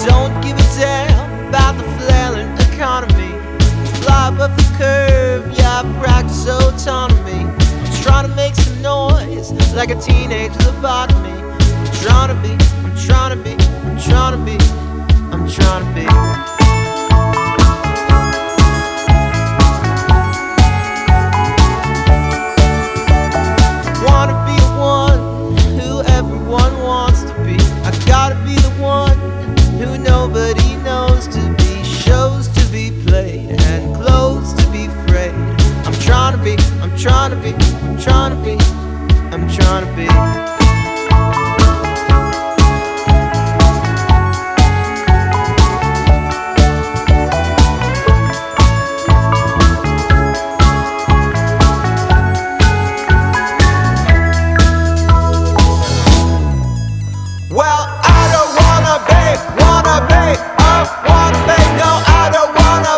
don't give a damn about the flailing economy. Fly above the curve, yeah, I practice autonomy. I'm trying to make some noise like a teenage lobotomy. I'm trying to be, I'm trying to be, I'm trying to be, I'm trying to be. Wanna be the one who everyone wants to be. I gotta be the one who nobody knows to be. Shows to be played and clothes to be frayed. I'm trying to be, I'm trying to be, I'm trying to be, I'm trying to be. Well, I don't wanna be, no, I don't wanna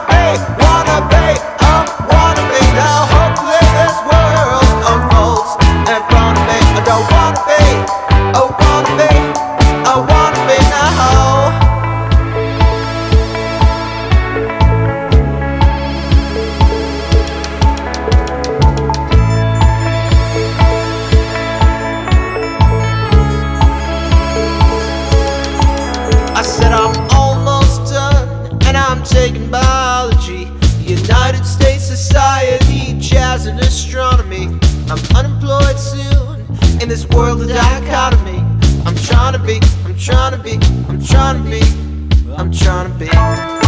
be, now hopefully this world unfolds in front of me. I don't wanna be, I wanna be now. I said I'm almost done, and I'm taking biology, United States Society, jazz and astronomy. I'm unemployed soon in this world of dichotomy. I'm trying to be, I'm trying to be, I'm trying to be, I'm trying to be.